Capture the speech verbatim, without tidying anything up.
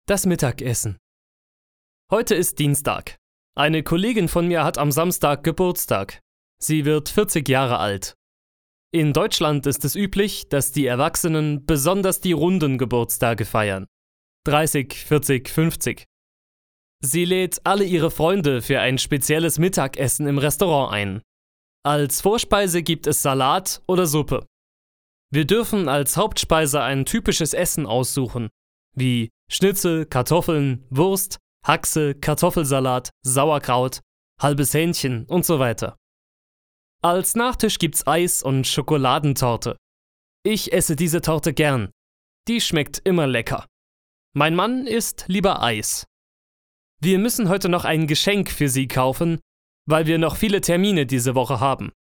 Das Mittagessen. Heute ist Dienstag. Eine Kollegin von mir hat am Samstag Geburtstag. Sie wird vierzig Jahre alt. In Deutschland ist es üblich, dass die Erwachsenen besonders die runden Geburtstage feiern. dreißig, vierzig, fünfzig. Sie lädt alle ihre Freunde für ein spezielles Mittagessen im Restaurant ein. Als Vorspeise gibt es Salat oder Suppe. Wir dürfen als Hauptspeise ein typisches Essen aussuchen, wie Schnitzel, Kartoffeln, Wurst, Haxe, Kartoffelsalat, Sauerkraut, halbes Hähnchen und so weiter. Als Nachtisch gibt's Eis und Schokoladentorte. Ich esse diese Torte gern. Die schmeckt immer lecker. Mein Mann isst lieber Eis. Wir müssen heute noch ein Geschenk für sie kaufen, weil wir noch viele Termine diese Woche haben.